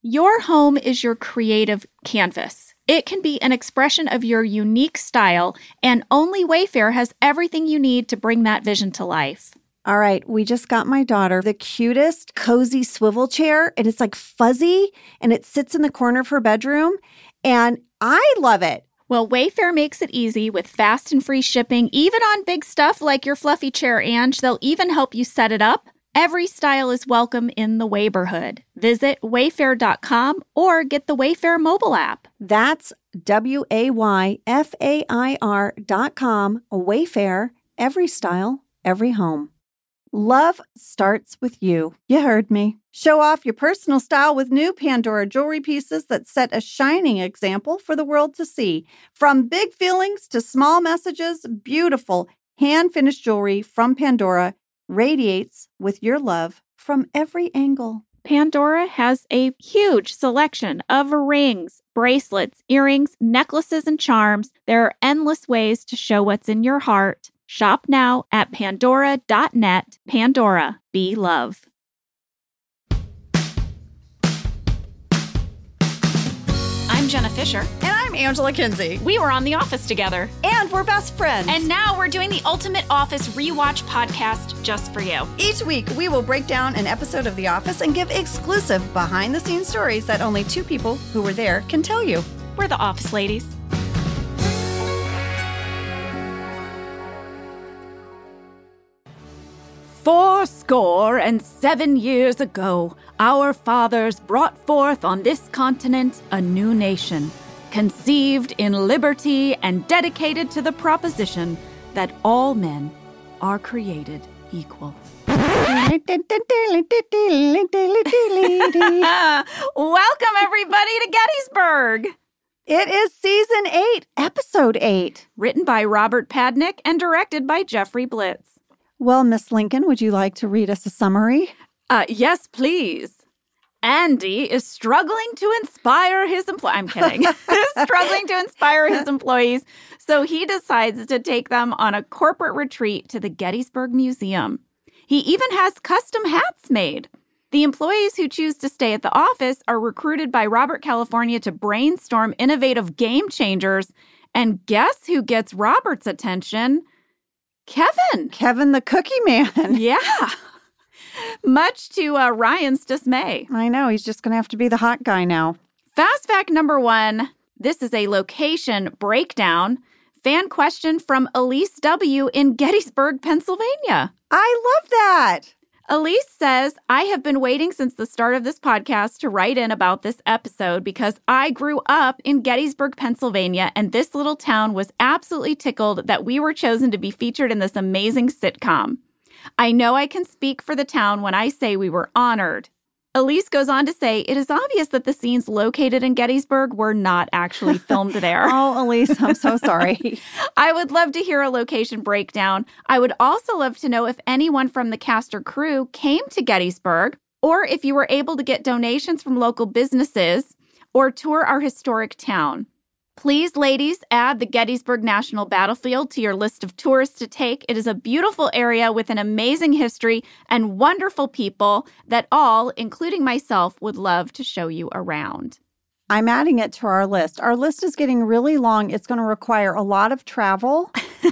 Your home is your creative canvas. It can be an expression of your unique style, and only Wayfair has everything you need to bring that vision to life. All right, we just got my daughter the cutest cozy swivel chair, and it's like fuzzy, and it sits in the corner of her bedroom, and I love it. Well, Wayfair makes it easy with fast and free shipping, even on big stuff like your fluffy chair, Ange. They'll even help you set it up. Every style is welcome in the Wayborhood. Visit wayfair.com or get the Wayfair mobile app. That's WAYFAIR.com. Wayfair, every style, every home. Love starts with you. You heard me. Show off your personal style with new Pandora jewelry pieces that set a shining example for the world to see. From big feelings to small messages, beautiful hand-finished jewelry from Pandora radiates with your love from every angle. Pandora has a huge selection of rings, bracelets, earrings, necklaces, and charms. There are endless ways to show what's in your heart. Shop now at pandora.net. Pandora, be love. I'm Jenna Fisher. And I'm Angela Kinsey. We were on The Office together. And we're best friends. And now we're doing the Ultimate Office Rewatch podcast just for you. Each week, we will break down an episode of The Office and give exclusive behind-the-scenes stories that only two people who were there can tell you. We're the Office ladies. Fourscore and 7 years ago, our fathers brought forth on this continent a new nation, conceived in liberty and dedicated to the proposition that all men are created equal. Welcome, everybody, to Gettysburg. It is Season 8, Episode 8. Written by Robert Padnick and directed by Jeffrey Blitz. Well, Miss Lincoln, would you like to read us a summary? Yes, please. Andy is struggling to inspire his I'm kidding. Struggling to inspire his employees, so he decides to take them on a corporate retreat to the Gettysburg Museum. He even has custom hats made. The employees who choose to stay at the office are recruited by Robert California to brainstorm innovative game changers. And guess who gets Robert's attention? Kevin. Kevin the Cookie Man. Yeah. Much to Ryan's dismay. I know. He's just going to have to be the hot guy now. Fast fact number 1. This is a location breakdown. Fan question from Elise W. in Gettysburg, Pennsylvania. I love that. Elise says, I have been waiting since the start of this podcast to write in about this episode because I grew up in Gettysburg, Pennsylvania, and this little town was absolutely tickled that we were chosen to be featured in this amazing sitcom. I know I can speak for the town when I say we were honored. Elise goes on to say, it is obvious that the scenes located in Gettysburg were not actually filmed there. Oh, Elise, I'm so sorry. I would love to hear a location breakdown. I would also love to know if anyone from the cast or crew came to Gettysburg, or if you were able to get donations from local businesses or tour our historic town. Please, ladies, add the Gettysburg National Battlefield to your list of tours to take. It is a beautiful area with an amazing history and wonderful people that all, including myself, would love to show you around. I'm adding it to our list. Our list is getting really long. It's going to require a lot of travel.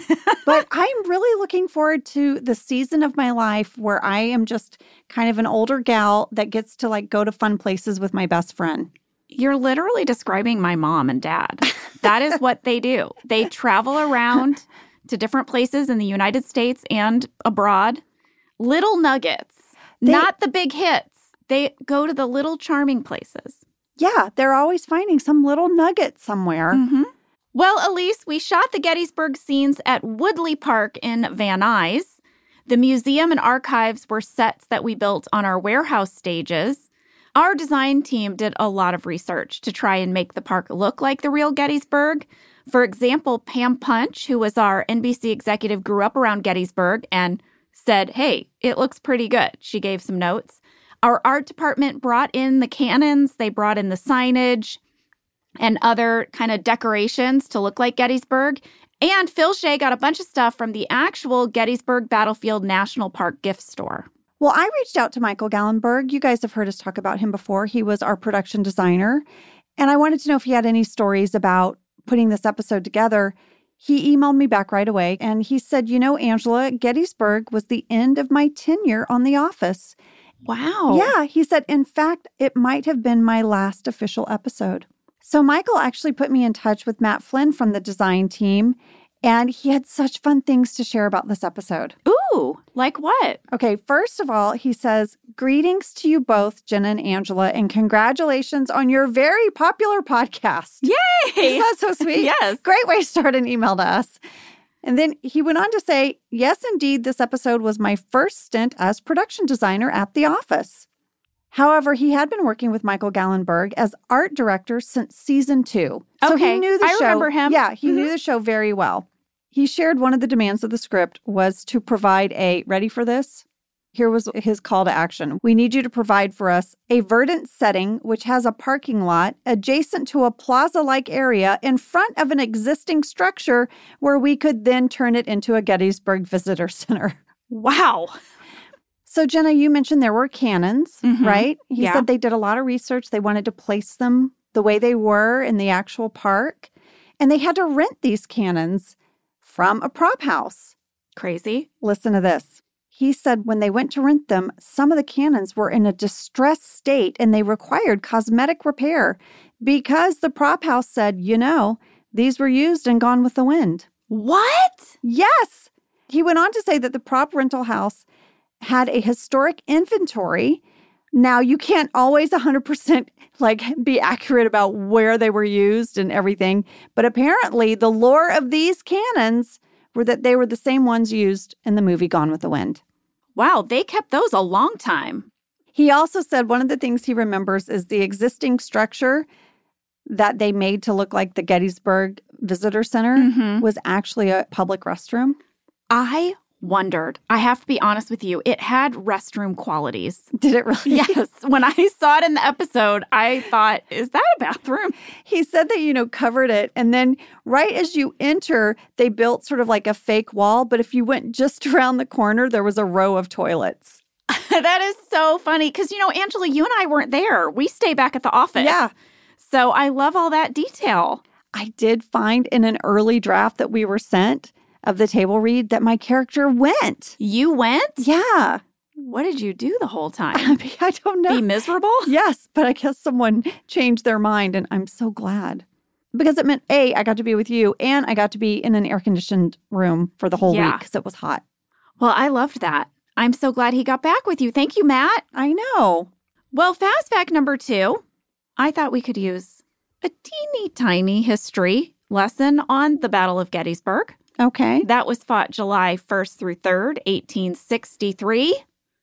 But I'm really looking forward to the season of my life where I am just kind of an older gal that gets to go to fun places with my best friend. You're literally describing my mom and dad. That is what they do. They travel around to different places in the United States and abroad. Little nuggets, not the big hits. They go to the little charming places. Yeah, they're always finding some little nugget somewhere. Mm-hmm. Well, Elise, we shot the Gettysburg scenes at Woodley Park in Van Nuys. The museum and archives were sets that we built on our warehouse stages. Our design team did a lot of research to try and make the park look like the real Gettysburg. For example, Pam Punch, who was our NBC executive, grew up around Gettysburg and said, hey, it looks pretty good. She gave some notes. Our art department brought in the cannons. They brought in the signage and other kind of decorations to look like Gettysburg. And Phil Shea got a bunch of stuff from the actual Gettysburg Battlefield National Park gift store. Well, I reached out to Michael Gallenberg. You guys have heard us talk about him before. He was our production designer. And I wanted to know if he had any stories about putting this episode together. He emailed me back right away, and he said, Angela, Gettysburg was the end of my tenure on The Office. Wow. Yeah, he said, in fact, it might have been my last official episode. So Michael actually put me in touch with Matt Flynn from the design team, and he had such fun things to share about this episode. Ooh, like what? Okay, first of all, he says, greetings to you both, Jenna and Angela, and congratulations on your very popular podcast. Yay! Isn't that so sweet? Yes. Great way to start an email to us. And then he went on to say, yes, indeed, this episode was my first stint as production designer at The Office. However, he had been working with Michael Gallenberg as art director since season 2. So Okay, he knew the show. I remember him. Yeah, he knew the show very well. He shared one of the demands of the script was to provide ready for this? Here was his call to action. We need you to provide for us a verdant setting which has a parking lot adjacent to a plaza-like area in front of an existing structure where we could then turn it into a Gettysburg Visitor Center. Wow. So, Jenna, you mentioned there were cannons, right? He said they did a lot of research. They wanted to place them the way they were in the actual park. And they had to rent these cannons from a prop house. Crazy. Listen to this. He said when they went to rent them, some of the cannons were in a distressed state and they required cosmetic repair because the prop house said, these were used and gone with the wind. What? Yes. He went on to say that the prop rental house had a historic inventory. Now, you can't always 100% be accurate about where they were used and everything, but apparently the lore of these cannons were that they were the same ones used in the movie Gone with the Wind. Wow, they kept those a long time. He also said one of the things he remembers is the existing structure that they made to look like the Gettysburg Visitor Center was actually a public restroom. I wondered. I have to be honest with you. It had restroom qualities. Did it really? Yes. When I saw it in the episode, I thought, is that a bathroom? He said that, covered it. And then right as you enter, they built sort of like a fake wall. But if you went just around the corner, there was a row of toilets. That is so funny. Because, Angela, you and I weren't there. We stay back at the office. Yeah. So I love all that detail. I did find in an early draft that we were sent of the table read that my character went. You went? Yeah. What did you do the whole time? I don't know. Be miserable? Yes, but I guess someone changed their mind, and I'm so glad. Because it meant, I got to be with you, and I got to be in an air-conditioned room for the whole week because it was hot. Well, I loved that. I'm so glad he got back with you. Thank you, Matt. I know. Well, fast fact number 2, I thought we could use a teeny tiny history lesson on the Battle of Gettysburg. Okay. That was fought July 1st through 3rd, 1863.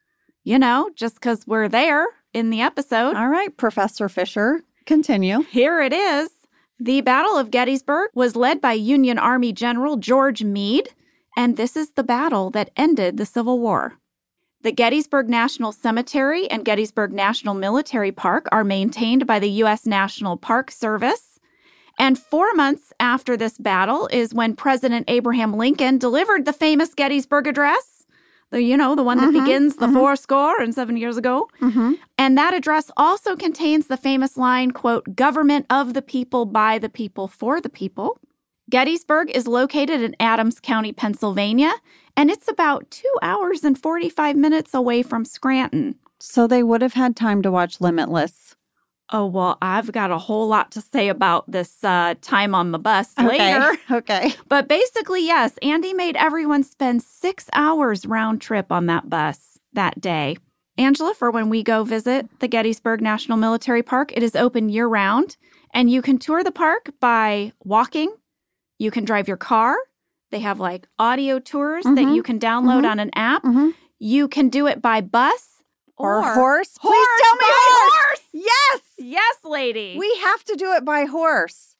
Just because we're there in the episode. All right, Professor Fisher, continue. Here it is. The Battle of Gettysburg was led by Union Army General George Meade, and this is the battle that ended the Civil War. The Gettysburg National Cemetery and Gettysburg National Military Park are maintained by the U.S. National Park Service. And 4 months after this battle is when President Abraham Lincoln delivered the famous Gettysburg Address, the one that begins the 407 years ago. And that address also contains the famous line, quote, government of the people, by the people, for the people. Gettysburg is located in Adams County, Pennsylvania, and it's about 2 hours and 45 minutes away from Scranton. So they would have had time to watch Limitless. Oh, well, I've got a whole lot to say about this time on the bus later. Okay. But basically, yes, Andy made everyone spend 6 hours round trip on that bus that day. Angela, for when we go visit the Gettysburg National Military Park, it is open year-round, and you can tour the park by walking. You can drive your car. They have audio tours that you can download on an app. You can do it by bus. Or horse. Please tell me horse. Yes. Yes, lady. We have to do it by horse.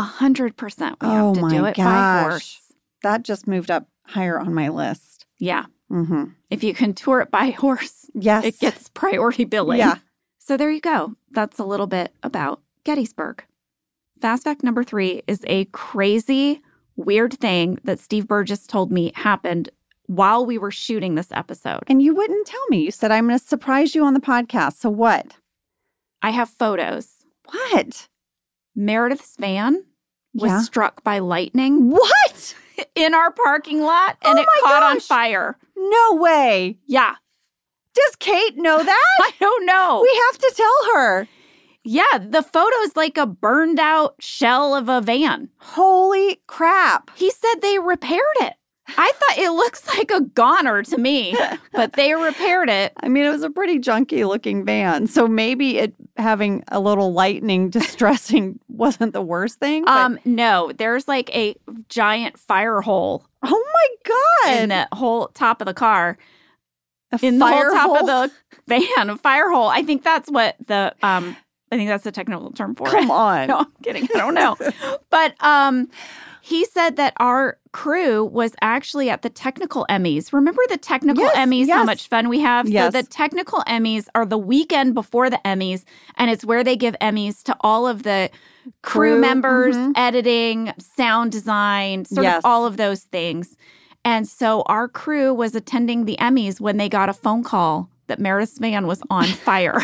100%. We have to do it by horse. That just moved up higher on my list. Yeah. If you can tour it by horse, yes, it gets priority billing. Yeah. So there you go. That's a little bit about Gettysburg. Fast fact number 3 is a crazy, weird thing that Steve Burgess told me happened while we were shooting this episode. And you wouldn't tell me. You said, I'm going to surprise you on the podcast. So what? I have photos. What? Meredith's van was struck by lightning. What? In our parking lot, and it caught on fire. No way. Yeah. Does Kate know that? I don't know. We have to tell her. Yeah, the photo's like a burned out shell of a van. Holy crap. He said they repaired it. I thought it looks like a goner to me, but they repaired it. I mean, it was a pretty junky looking van. So maybe it having a little lightning distressing wasn't the worst thing. No, there's like a giant fire hole. Oh my God. In the whole top of the car. A in the whole top hole? of the van, a fire hole. I think that's what I think that's the technical term for it. Come on. No, I'm kidding. I don't know. But he said that our crew was actually at the Technical Emmys. Remember the Technical Emmys, how much fun we have? Yes. So the Technical Emmys are the weekend before the Emmys, and it's where they give Emmys to all of the crew members, editing, sound design, sort of all of those things. And so our crew was attending the Emmys when they got a phone call that Meredith's van was on fire.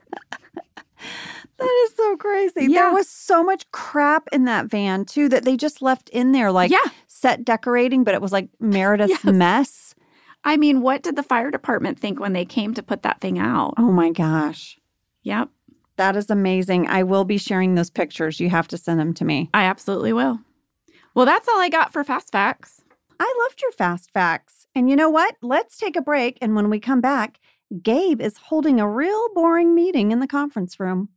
That is so crazy. Yeah. There was so much crap in that van, too, that they just left in there, like set decorating, but it was like Meredith's mess. I mean, what did the fire department think when they came to put that thing out? Oh, my gosh. Yep. That is amazing. I will be sharing those pictures. You have to send them to me. I absolutely will. Well, that's all I got for Fast Facts. I loved your Fast Facts. And you know what? Let's take a break. And when we come back, Gabe is holding a real boring meeting in the conference room.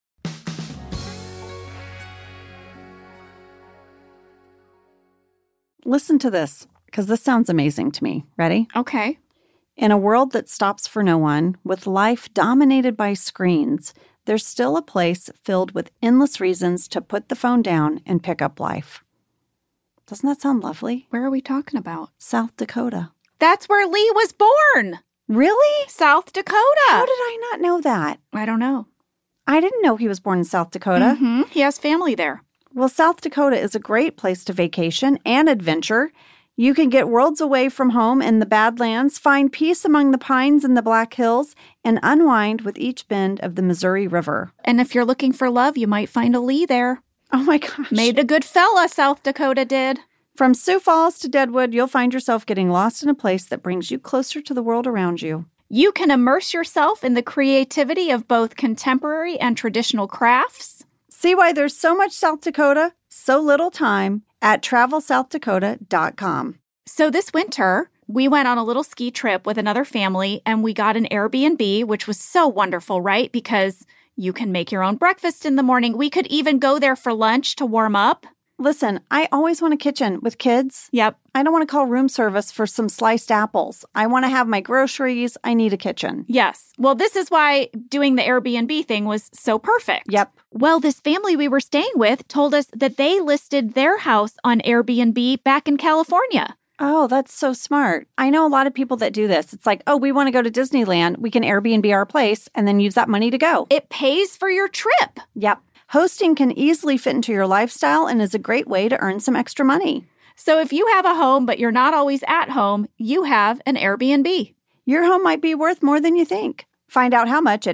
Listen to this, because this sounds amazing to me. Ready? Okay. In a world that stops for no one, with life dominated by screens, there's still a place filled with endless reasons to put the phone down and pick up life. Doesn't that sound lovely? Where are we talking about? South Dakota. That's where Lee was born. Really? South Dakota. How did I not know that? I don't know. I didn't know he was born in South Dakota. Mm-hmm. He has family there. Well, South Dakota is a great place to vacation and adventure. You can get worlds away from home in the Badlands, find peace among the pines in the Black Hills, and unwind with each bend of the Missouri River. And if you're looking for love, you might find a Lee there. Oh my gosh. Made a good fella, South Dakota did. From Sioux Falls to Deadwood, you'll find yourself getting lost in a place that brings you closer to the world around you. You can immerse yourself in the creativity of both contemporary and traditional crafts. See why there's so much South Dakota, so little time at TravelSouthDakota.com. So this winter, we went on a little ski trip with another family, and we got an Airbnb, which was so wonderful, right? Because you can make your own breakfast in the morning. We could even go there for lunch to warm up. Listen, I always want a kitchen with kids. Yep. I don't want to call room service for some sliced apples. I want to have my groceries. I need a kitchen. Yes. Well, this is why doing the Airbnb thing was so perfect. Yep. Well, this family we were staying with told us that they listed their house on Airbnb back in California. Oh, that's so smart. I know a lot of people that do this. It's like, oh, we want to go to Disneyland. We can Airbnb our place and then use that money to go. It pays for your trip. Yep. Hosting can easily fit into your lifestyle and is a great way to earn some extra money. So if you have a home, but you're not always at home, you have an Airbnb. Your home might be worth more than you think. Find out how much at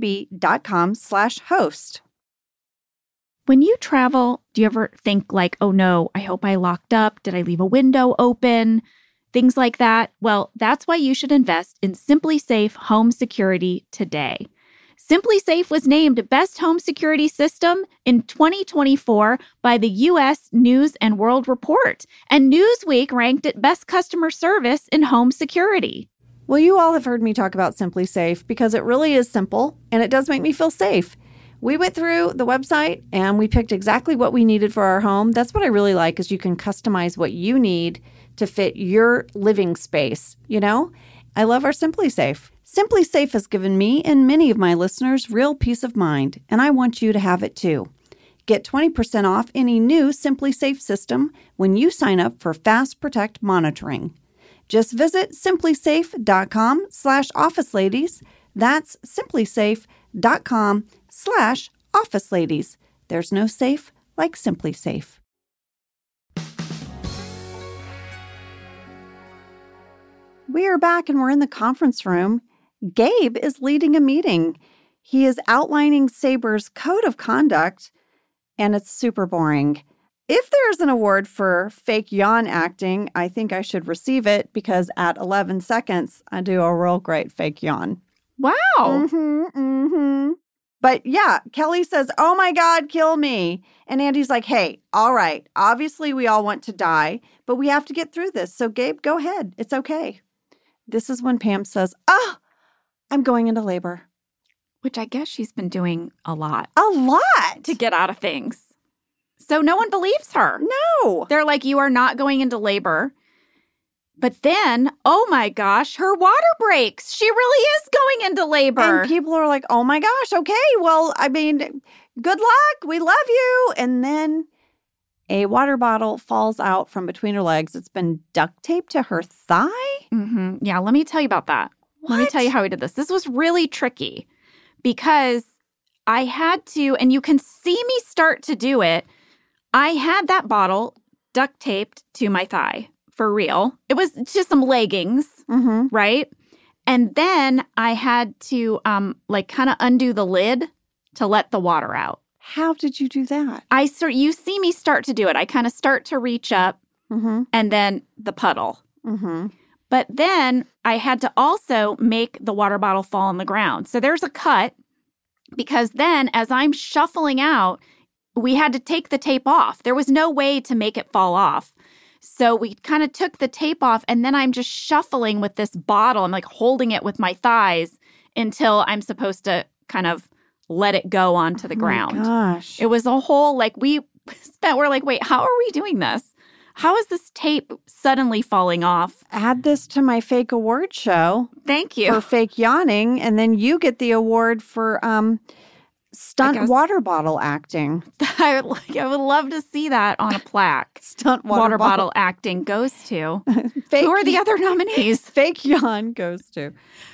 airbnb.com/host. When you travel, do you ever think like, oh no, I hope I locked up? Did I leave a window open? Things like that. Well, that's why you should invest in SimpliSafe Home Security today. SimpliSafe was named Best Home Security System in 2024 by the U.S. News and World Report, and Newsweek ranked it Best Customer Service in Home Security. Well, you all have heard me talk about SimpliSafe because it really is simple, and it does make me feel safe. We went through the website, and we picked exactly what we needed for our home. That's what I really like, is you can customize what you need to fit your living space, you know? I love our SimpliSafe. SimpliSafe has given me and many of my listeners real peace of mind, and I want you to have it too. Get 20% off any new SimpliSafe system when you sign up for Fast Protect monitoring. Just visit simplisafe.com/officeladies. That's simplisafe.com/officeladies. There's no safe like SimpliSafe. We are back and we're in the conference room. Gabe is leading a meeting. He is outlining Saber's code of conduct, and it's super boring. If there's an award for fake yawn acting, I think I should receive it because at 11 seconds, I do a real great fake yawn. Wow. But yeah, Kelly says, oh my God, kill me. And Andy's like, hey, all right. Obviously, we all want to die, but we have to get through this. So Gabe, go ahead. It's okay. This is when Pam says, I'm going into labor. Which I guess she's been doing a lot. A lot? To get out of things. So no one believes her. No. They're like, you are not going into labor. But then, oh my gosh, her water breaks. She really is going into labor. And people are like, oh my gosh, okay, well, I mean, good luck. We love you. And then a water bottle falls out from between her legs. It's been duct taped to her thigh. Mm-hmm. Yeah, let me tell you about that. What? Let me tell you how we did this. This was really tricky because I had to, and you can see me start to do it. I had that bottle duct taped to my thigh. For real. It was just some leggings, right? And then I had to kind of undo the lid to let the water out. How did you do that? You see me start to do it. I kind of start to reach up and then the puddle. But then I had to also make the water bottle fall on the ground. So there's a cut because then as I'm shuffling out, we had to take the tape off. There was no way to make it fall off. So we kind of took the tape off, and then I'm just shuffling with this bottle. I'm like holding it with my thighs until I'm supposed to kind of let it go onto the ground. Oh my gosh. It was a whole, we're like, wait, how are we doing this? How is this tape suddenly falling off? Add this to my fake award show. Thank you. For fake yawning, and then you get the award for stunt water bottle acting. I would love to see that on a plaque. Stunt water bottle acting goes to. Fake, who are the other nominees? Fake yawn goes to.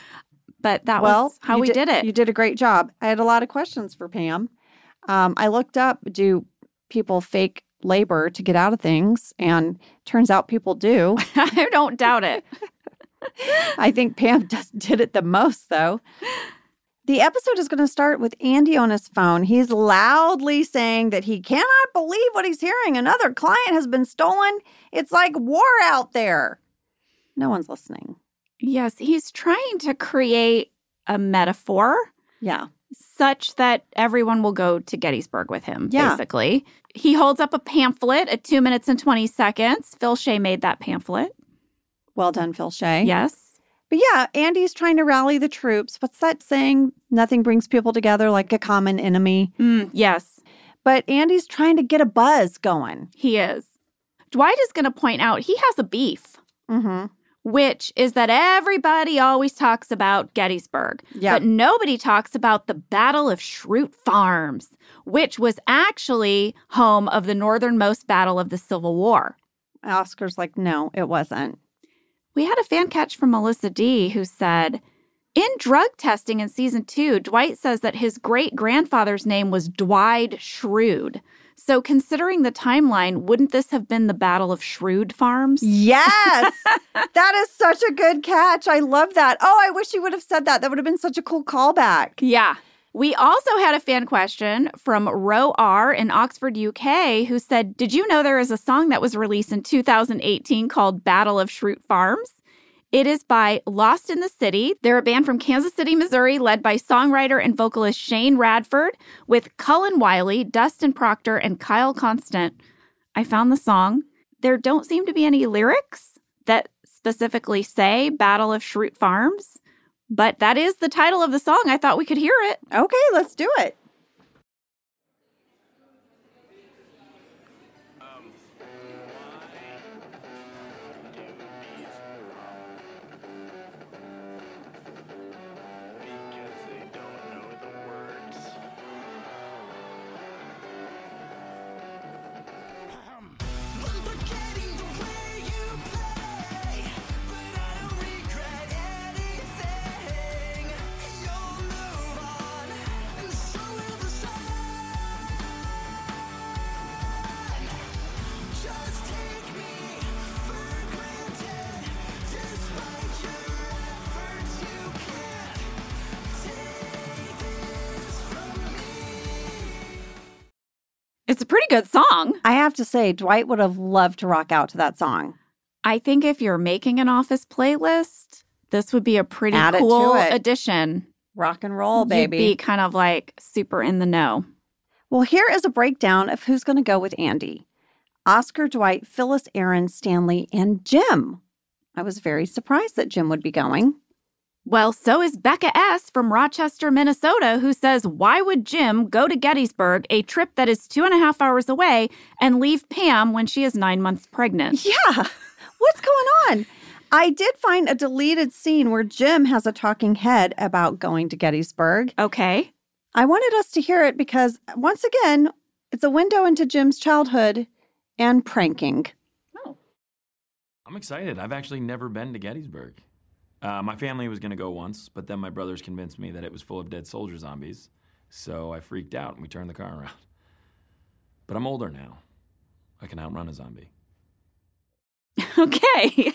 But that was how we did it. You did a great job. I had a lot of questions for Pam. I looked up, do people fake labor to get out of things? And turns out people do. I don't doubt it. I think Pam did it the most, though. The episode is going to start with Andy on his phone. He's loudly saying that he cannot believe what he's hearing. Another client has been stolen. It's like war out there. No one's listening. Yes, he's trying to create a metaphor. Yeah. Such that everyone will go to Gettysburg with him, basically. He holds up a pamphlet at 2 minutes and 20 seconds. Phil Shea made that pamphlet. Well done, Phil Shea. Yes. But yeah, Andy's trying to rally the troops. What's that saying? Nothing brings people together like a common enemy. Yes. But Andy's trying to get a buzz going. He is. Dwight is going to point out he has a beef, which is that everybody always talks about Gettysburg. But nobody talks about the Battle of Schrute Farms, which was actually home of the northernmost battle of the Civil War. Oscar's like, no, it wasn't. We had a fan catch from Melissa D. who said, in drug testing in season 2, Dwight says that his great-grandfather's name was Dwight Schrute. So considering the timeline, wouldn't this have been the Battle of Schrute Farms? Yes! That is such a good catch. I love that. Oh, I wish you would have said that. That would have been such a cool callback. Yeah. We also had a fan question from Ro R in Oxford, UK, who said, did you know there is a song that was released in 2018 called Battle of Schrute Farms? It is by Lost in the City. They're a band from Kansas City, Missouri, led by songwriter and vocalist Shane Radford, with Cullen Wiley, Dustin Proctor, and Kyle Constant. I found the song. There don't seem to be any lyrics that specifically say Battle of Schrute Farms. But that is the title of the song. I thought we could hear it. Okay, let's do it. It's a pretty good song. I have to say, Dwight would have loved to rock out to that song. I think if you're making an office playlist, this would be a pretty cool addition. Rock and roll, baby. You'd be kind of like super in the know. Well, here is a breakdown of who's going to go with Andy. Oscar, Dwight, Phyllis, Aaron, Stanley, and Jim. I was very surprised that Jim would be going. Well, so is Becca S. from Rochester, Minnesota, who says, why would Jim go to Gettysburg, a trip that is 2.5 hours away, and leave Pam when she is 9 months pregnant? Yeah, what's going on? I did find a deleted scene where Jim has a talking head about going to Gettysburg. Okay. I wanted us to hear it because, once again, it's a window into Jim's childhood and pranking. Oh. I'm excited. I've actually never been to Gettysburg. My family was going to go once, but then my brothers convinced me that it was full of dead soldier zombies. So I freaked out and we turned the car around. But I'm older now. I can outrun a zombie. Okay.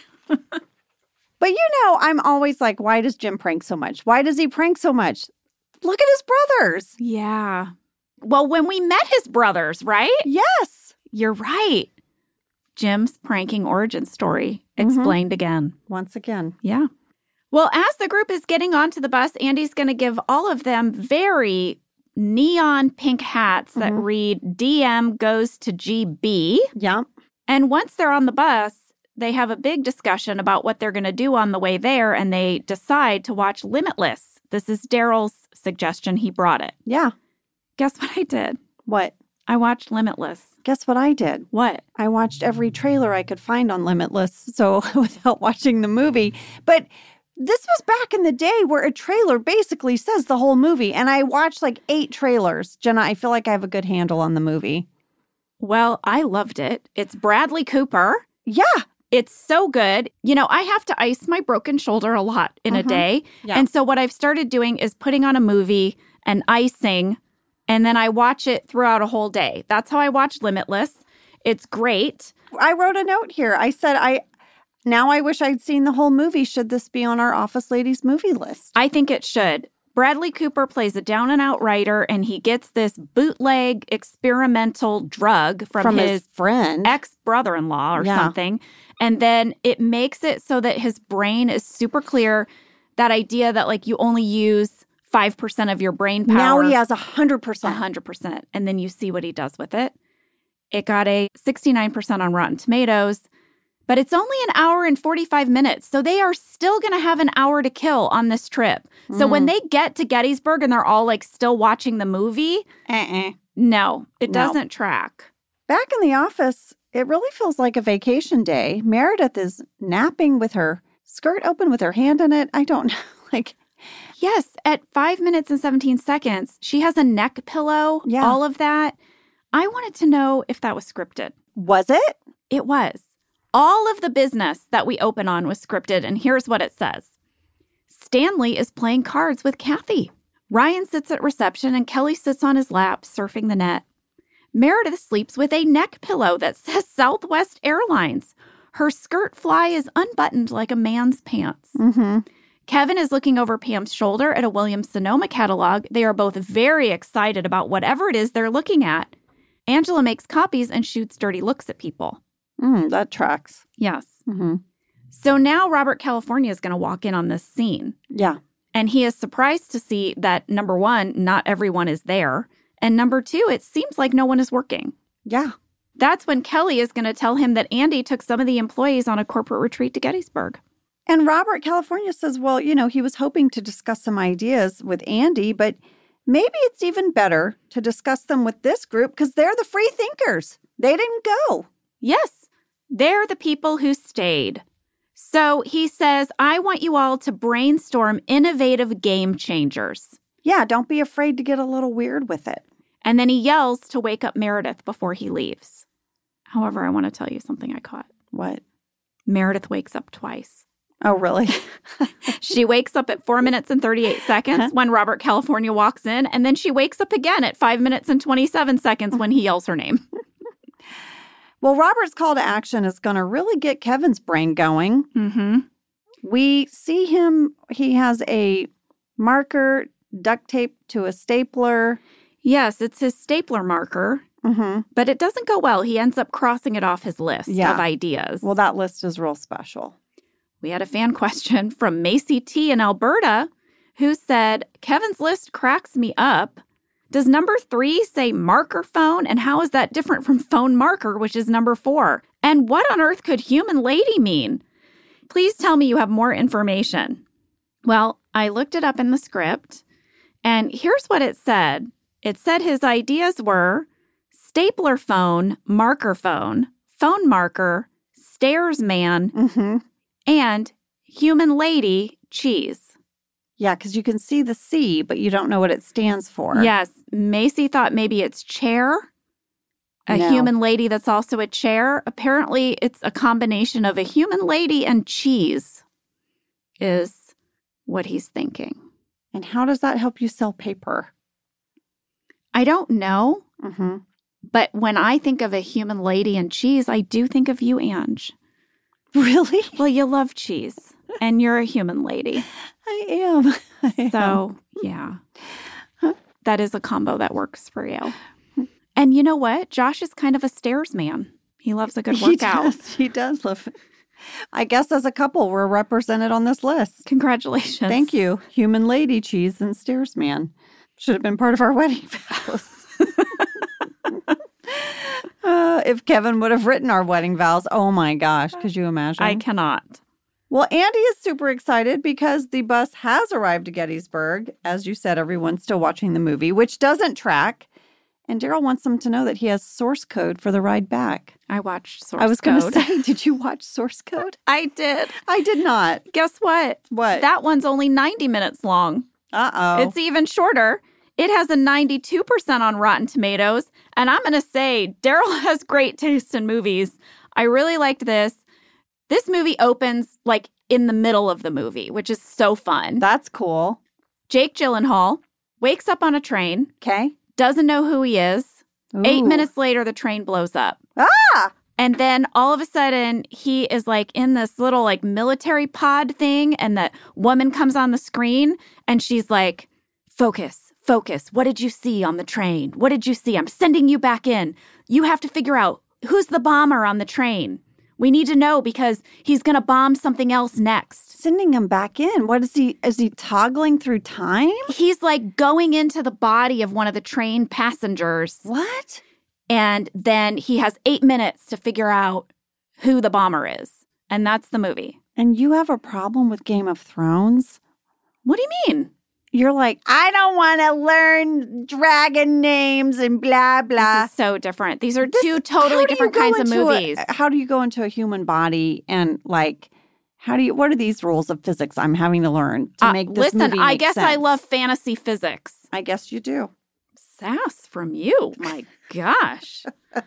But I'm always like, why does Jim prank so much? Why does he prank so much? Look at his brothers. Yeah. Well, when we met his brothers, right? Yes. You're right. Jim's pranking origin story explained again. Once again. Yeah. Well, as the group is getting onto the bus, Andy's going to give all of them very neon pink hats that read DM goes to GB. Yeah. And once they're on the bus, they have a big discussion about what they're going to do on the way there, and they decide to watch Limitless. This is Daryl's suggestion. He brought it. Yeah. Guess what I did? What? I watched Limitless. Guess what I did? What? I watched every trailer I could find on Limitless, so without watching the movie. But this was back in the day where a trailer basically says the whole movie, and I watched like 8 trailers. Jenna, I feel like I have a good handle on the movie. Well, I loved it. It's Bradley Cooper. Yeah. It's so good. I have to ice my broken shoulder a lot in a day. Yeah. And so what I've started doing is putting on a movie and icing, and then I watch it throughout a whole day. That's how I watch Limitless. It's great. I wrote a note here. I said, Now I wish I'd seen the whole movie. Should this be on our Office Ladies movie list? I think it should. Bradley Cooper plays a down-and-out writer, and he gets this bootleg experimental drug from his friend, ex-brother-in-law or something. And then it makes it so that his brain is super clear. That idea that, you only use 5% of your brain power. Now he has 100%. 100%. And then you see what he does with it. It got a 69% on Rotten Tomatoes. But it's only an hour and 45 minutes, so they are still going to have an hour to kill on this trip. So when they get to Gettysburg and they're all, still watching the movie, no, it doesn't track. Back in the office, it really feels like a vacation day. Meredith is napping with her skirt open with her hand in it. I don't know, Yes, at 5 minutes and 17 seconds, she has a neck pillow, all of that. I wanted to know if that was scripted. Was it? It was. All of the business that we open on was scripted, and here's what it says. Stanley is playing cards with Kathy. Ryan sits at reception, and Kelly sits on his lap, surfing the net. Meredith sleeps with a neck pillow that says Southwest Airlines. Her skirt fly is unbuttoned like a man's pants. Kevin is looking over Pam's shoulder at a Williams-Sonoma catalog. They are both very excited about whatever it is they're looking at. Angela makes copies and shoots dirty looks at people. That tracks. Yes. So now Robert California is going to walk in on this scene. Yeah. And he is surprised to see that, number one, not everyone is there. And number two, it seems like no one is working. Yeah. That's when Kelly is going to tell him that Andy took some of the employees on a corporate retreat to Gettysburg. And Robert California says, well, he was hoping to discuss some ideas with Andy, but maybe it's even better to discuss them with this group because they're the free thinkers. They didn't go. Yes. They're the people who stayed. So he says, I want you all to brainstorm innovative game changers. Yeah, don't be afraid to get a little weird with it. And then he yells to wake up Meredith before he leaves. However, I want to tell you something I caught. What? Meredith wakes up twice. Oh, really? She wakes up at 4 minutes and 38 seconds when Robert California walks in, and then she wakes up again at 5 minutes and 27 seconds when he yells her name. Well, Robert's call to action is going to really get Kevin's brain going. We see him. He has a marker duct taped to a stapler. Yes, it's his stapler marker. Mm-hmm. but it doesn't go well. He ends up crossing it off his list Yeah. of ideas. Well, that list is real special. We had a fan question from Macy T in Alberta who said, Kevin's list cracks me up. Does number 3 say marker phone? And how is that different from phone marker, which is number 4? And what on earth could human lady mean? Please tell me you have more information. Well, I looked it up in the script, and here's what it said. It said his ideas were stapler phone, marker phone marker, stairs man, Mm-hmm. and human lady cheese. Yeah, because you can see the C, but you don't know what it stands for. Yes, Macy thought maybe it's chair, a No. human lady that's also a chair. Apparently, it's a combination of a human lady and cheese is what he's thinking. And how does that help you sell paper? I don't know, Mm-hmm. but when I think of a human lady and cheese, I do think of you, Ange. Really? Well, you love cheese, and you're a human lady. I am. I am. So, yeah, that is a combo that works for you. And you know what? Josh is kind of a stairs man. He loves a good workout. He does love it. I guess as a couple, we're represented on this list. Congratulations. Thank you. Human lady, cheese, and stairs man. Should have been part of our wedding vows. If Kevin would have written our wedding vows, oh my gosh, could you imagine? I cannot. Well, Andy is super excited because the bus has arrived to Gettysburg. As you said, everyone's still watching the movie, which doesn't track. And Daryl wants them to know that he has source code for the ride back. I watched Source I was going Code. to say, did you watch source code? I did. I did not. Guess what? What? That one's only 90 minutes long. Uh-oh. It's even shorter. It has a 92% on Rotten Tomatoes. And I'm going to say, Daryl has great taste in movies. I really liked this. This movie opens like in the middle of the movie, which is so fun. That's cool. Jake Gyllenhaal wakes up on a train, Okay. doesn't know who he is. Ooh. 8 minutes later, the train blows up. Ah! And then all of a sudden, he is like in this little like military pod thing. And the woman comes on the screen and she's like, focus. What did you see on the train? What did you see? I'm sending you back in. You have to figure out who's the bomber on the train. We need to know because he's going to bomb something else next. Sending him back in. What is he? Is he toggling through time? He's like going into the body of one of the train passengers. What? And then he has 8 minutes to figure out who the bomber is. And that's the movie. And you have a problem with Game of Thrones? What do you mean? You're like, I don't want to learn dragon names and blah, blah. This is so different. These are two totally different kinds of movies. How do you go into a human body and like, what are these rules of physics I'm having to learn to make this movie I make guess I sense? love fantasy physics. I guess you do. Sass from you. My gosh.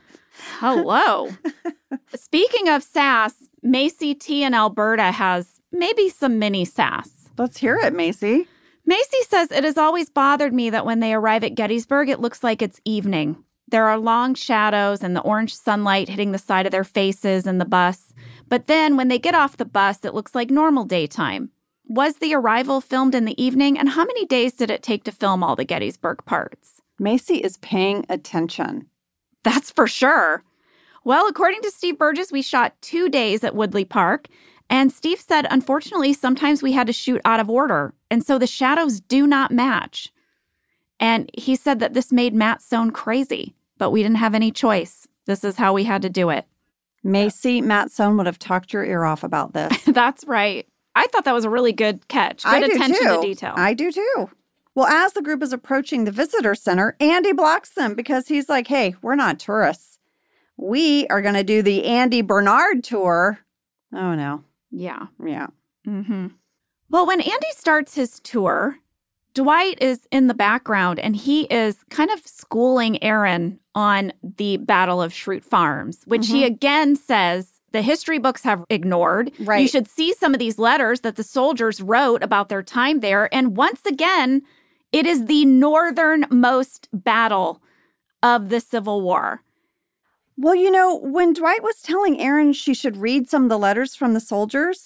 Hello. Speaking of sass, Macy T in Alberta has maybe some mini sass. Let's hear it, Macy. Macy says, it has always bothered me that when they arrive at Gettysburg, it looks like it's evening. There are long shadows and the orange sunlight hitting the side of their faces and the bus. But then when they get off the bus, it looks like normal daytime. Was the arrival filmed in the evening? And how many days did it take to film all the Gettysburg parts? Macy is paying attention. That's for sure. Well, according to Steve Burgess, we shot 2 days at Woodley Park. And Steve said, unfortunately, sometimes we had to shoot out of order. And so the shadows do not match. And he said that this made Matt Stone crazy, but we didn't have any choice. This is how we had to do it. Macy, Matt Stone would have talked your ear off about this. That's right. I thought that was a really good catch. Good attention to detail. I do too. Well, as the group is approaching the visitor center, Andy blocks them because he's like, hey, we're not tourists. We are going to do the Andy Bernard tour. Oh, no. Yeah. Yeah. Mm-hmm. Well, when Andy starts his tour, Dwight is in the background and he is kind of schooling Aaron on the Battle of Schrute Farms, which he again says the history books have ignored. Right. You should see some of these letters that the soldiers wrote about their time there. And once again, it is the northernmost battle of the Civil War. Well, you know, when Dwight was telling Aaron she should read some of the letters from the soldiers,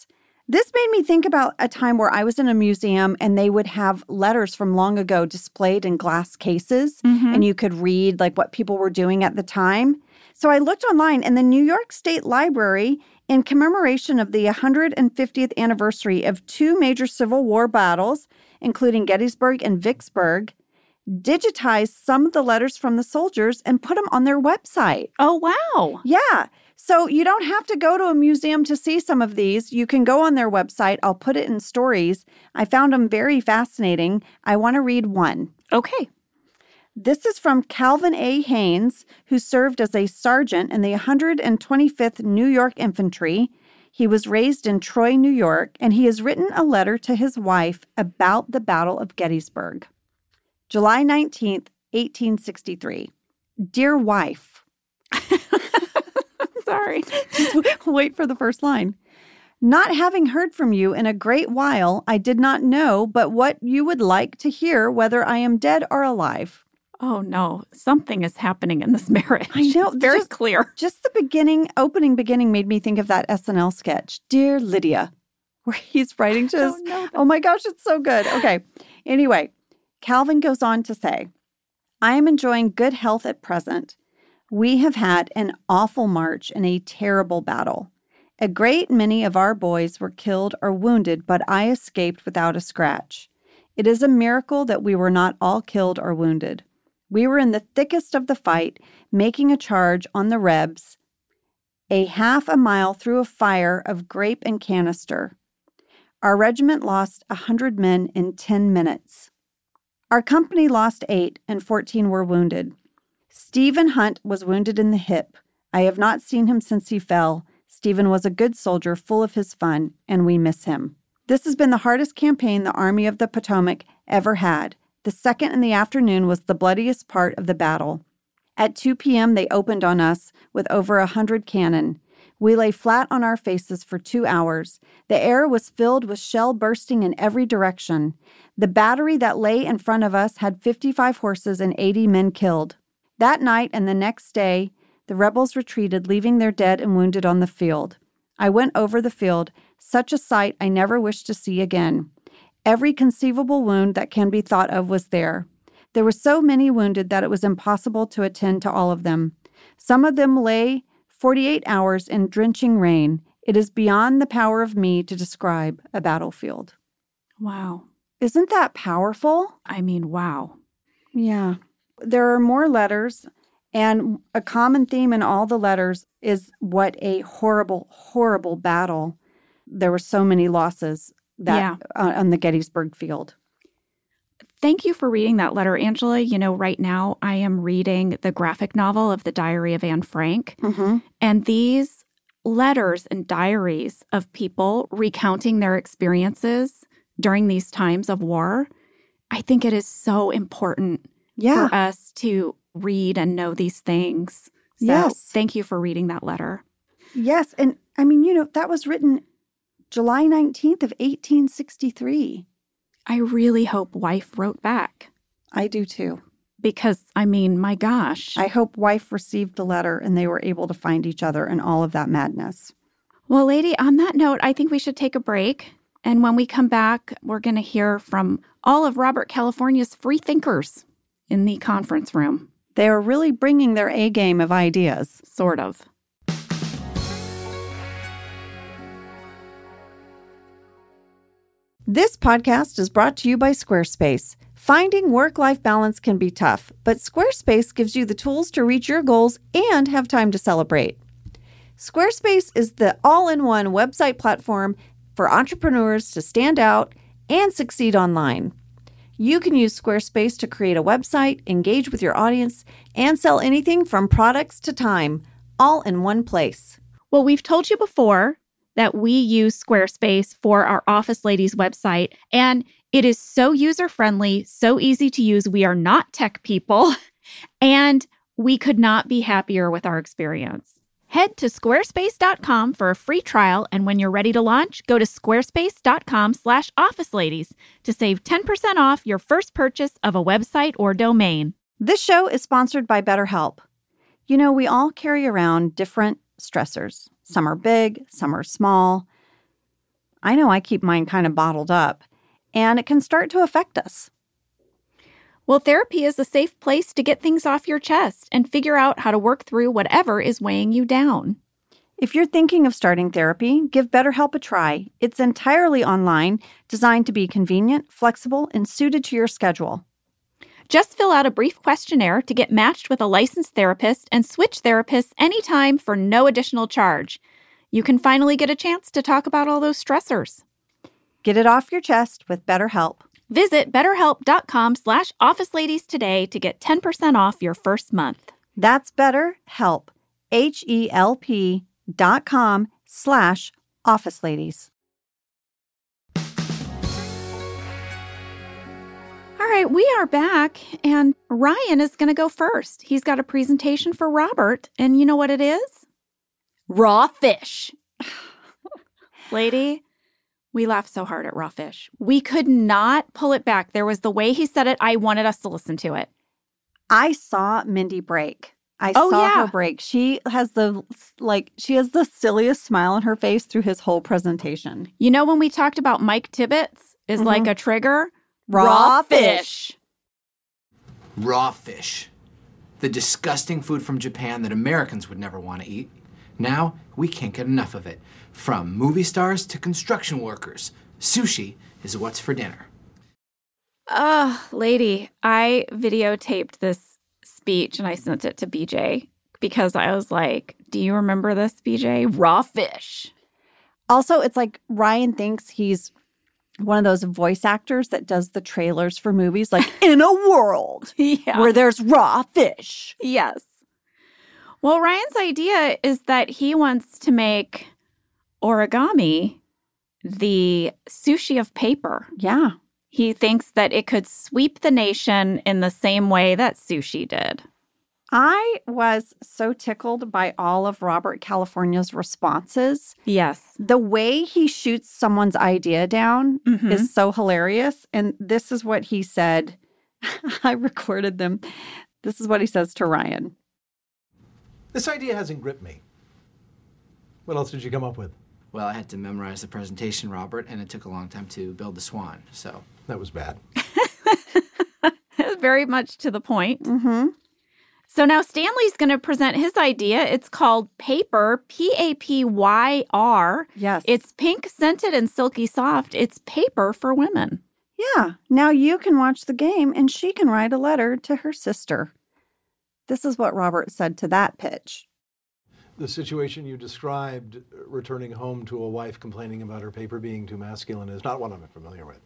This made me think about a time where I was in a museum and they would have letters from long ago displayed in glass cases, and you could read like what people were doing at the time. So I looked online, and the New York State Library, in commemoration of the 150th anniversary of two major Civil War battles, including Gettysburg and Vicksburg, digitized some of the letters from the soldiers and put them on their website. Oh, wow. Yeah. So you don't have to go to a museum to see some of these. You can go on their website. I'll put it in stories. I found them very fascinating. I want to read one. Okay. This is from Calvin A. Haynes, who served as a sergeant in the 125th New York Infantry. He was raised in Troy, New York, and he has written a letter to his wife about the Battle of Gettysburg. July 19th, 1863. Dear wife. Sorry. Just wait for the first line. Not having heard from you in a great while, I did not know but what you would like to hear whether I am dead or alive. Oh, no. Something is happening in this marriage. I know. It's very clear. Just the opening beginning made me think of that SNL sketch, Dear Lydia, where he's writing to his... Oh my gosh, it's so good. Okay. Anyway, Calvin goes on to say, I am enjoying good health at present. We have had an awful march in a terrible battle. A great many of our boys were killed or wounded, but I escaped without a scratch. It is a miracle that we were not all killed or wounded. We were in the thickest of the fight, making a charge on the Rebs, a half a mile through a fire of grape and canister. Our regiment lost 100 men in 10 minutes. Our company lost 8 and 14 were wounded. Stephen Hunt was wounded in the hip. I have not seen him since he fell. Stephen was a good soldier, full of his fun, and we miss him. This has been the hardest campaign the Army of the Potomac ever had. The second in the afternoon was the bloodiest part of the battle. At 2 p.m., they opened on us with over 100 cannon. We lay flat on our faces for 2 hours. The air was filled with shell bursting in every direction. The battery that lay in front of us had 55 horses and 80 men killed. That night and the next day, the rebels retreated, leaving their dead and wounded on the field. I went over the field, such a sight I never wish to see again. Every conceivable wound that can be thought of was there. There were so many wounded that it was impossible to attend to all of them. Some of them lay 48 hours in drenching rain. It is beyond the power of me to describe a battlefield. Wow. Isn't that powerful? I mean, wow. Yeah. There are more letters, and a common theme in all the letters is what a horrible, horrible battle. There were so many losses on the Gettysburg field. Thank you for reading that letter, Angela. You know, right now I am reading the graphic novel of The Diary of Anne Frank. And these letters and diaries of people recounting their experiences during these times of war, I think it is so important for us to read and know these things. So thank you for reading that letter. Yes. And I mean, you know, that was written July 19th of 1863. I really hope wife wrote back. I do too. Because, I mean, my gosh. I hope wife received the letter and they were able to find each other in all of that madness. Well, lady, on that note, I think we should take a break. And when we come back, we're going to hear from all of Robert California's free thinkers in the conference room. They are really bringing their A game of ideas. Sort of. This podcast is brought to you by Squarespace. Finding work-life balance can be tough, but Squarespace gives you the tools to reach your goals and have time to celebrate. Squarespace is the all-in-one website platform for entrepreneurs to stand out and succeed online. You can use Squarespace to create a website, engage with your audience, and sell anything from products to time, all in one place. Well, we've told you before that we use Squarespace for our Office Ladies website, and it is so user-friendly, so easy to use. We are not tech people, and we could not be happier with our experience. Head to squarespace.com for a free trial, and when you're ready to launch, go to squarespace.com/officeladies to save 10% off your first purchase of a website or domain. This show is sponsored by BetterHelp. You know, we all carry around different stressors. Some are big, some are small. I know I keep mine kind of bottled up, and it can start to affect us. Well, therapy is a safe place to get things off your chest and figure out how to work through whatever is weighing you down. If you're thinking of starting therapy, give BetterHelp a try. It's entirely online, designed to be convenient, flexible, and suited to your schedule. Just fill out a brief questionnaire to get matched with a licensed therapist and switch therapists anytime for no additional charge. You can finally get a chance to talk about all those stressors. Get it off your chest with BetterHelp. Visit betterhelp.com/officeladies today to get 10% off your first month. That's BetterHelp, HELP.com/officeladies. All right, we are back, and Ryan is going to go first. He's got a presentation for Robert, and you know what it is? Raw fish. Lady, we laughed so hard at raw fish. We could not pull it back. There was the way he said it. I wanted us to listen to it. I saw Mindy break. I saw her break. She has the silliest smile on her face through his whole presentation. You know when we talked about Mike Tibbetts is like a trigger? Raw fish. Raw fish. The disgusting food from Japan that Americans would never want to eat. Now, we can't get enough of it. From movie stars to construction workers, sushi is what's for dinner. Lady, I videotaped this speech and I sent it to BJ because I was like, do you remember this, BJ? Raw fish. Also, it's like Ryan thinks he's one of those voice actors that does the trailers for movies, like in a world where there's raw fish. Yes. Well, Ryan's idea is that he wants to make origami the sushi of paper. Yeah. He thinks that it could sweep the nation in the same way that sushi did. I was so tickled by all of Robert California's responses. Yes. The way he shoots someone's idea down is so hilarious. And this is what he said. I recorded them. This is what he says to Ryan. This idea hasn't gripped me. What else did you come up with? Well, I had to memorize the presentation, Robert, and it took a long time to build the swan, so. That was bad. Very much to the point. So now Stanley's going to present his idea. It's called Papyr, Papyr. Yes. It's pink, scented, and silky soft. It's paper for women. Yeah. Now you can watch the game and she can write a letter to her sister. This is what Robert said to that pitch. The situation you described, returning home to a wife complaining about her paper being too masculine, is not one I'm familiar with.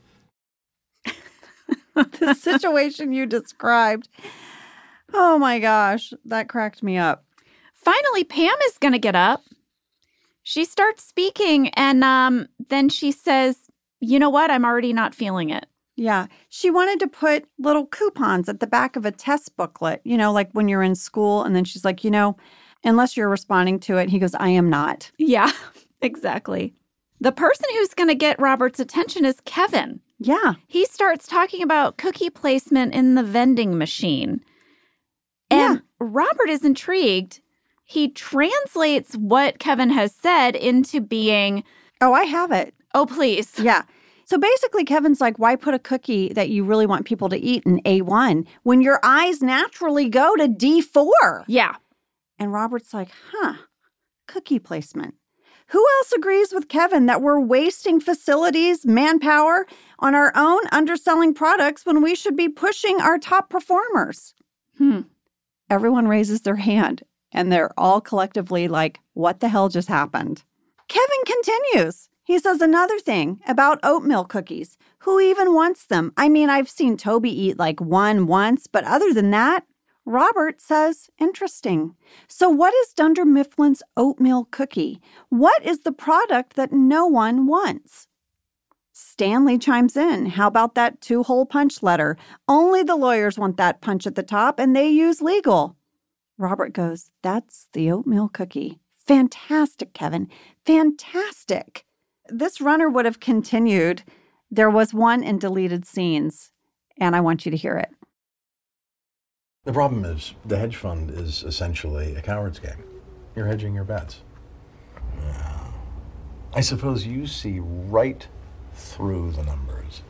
The situation you described. Oh my gosh, that cracked me up. Finally, Pam is going to get up. She starts speaking and then she says, you know what? I'm already not feeling it. Yeah. She wanted to put little coupons at the back of a test booklet, you know, like when you're in school. And then she's like, you know, unless you're responding to it. He goes, I am not. Yeah, exactly. The person who's going to get Robert's attention is Kevin. Yeah. He starts talking about cookie placement in the vending machine. And Robert is intrigued. He translates what Kevin has said into being... Oh, I have it. Oh, please. Yeah. So basically, Kevin's like, why put a cookie that you really want people to eat in A1 when your eyes naturally go to D4? Yeah. And Robert's like, cookie placement. Who else agrees with Kevin that we're wasting facilities, manpower on our own underselling products when we should be pushing our top performers? Everyone raises their hand, and they're all collectively like, what the hell just happened? Kevin continues. He says another thing about oatmeal cookies. Who even wants them? I mean, I've seen Toby eat like one once, but other than that, Robert says, interesting. So what is Dunder Mifflin's oatmeal cookie? What is the product that no one wants? Stanley chimes in. How about that 2-hole punch letter? Only the lawyers want that punch at the top, and they use legal. Robert goes, that's the oatmeal cookie. Fantastic, Kevin. Fantastic. This runner would have continued. There was one in deleted scenes, and I want you to hear it. The problem is the hedge fund is essentially a coward's game. You're hedging your bets. I suppose you see right through the numbers.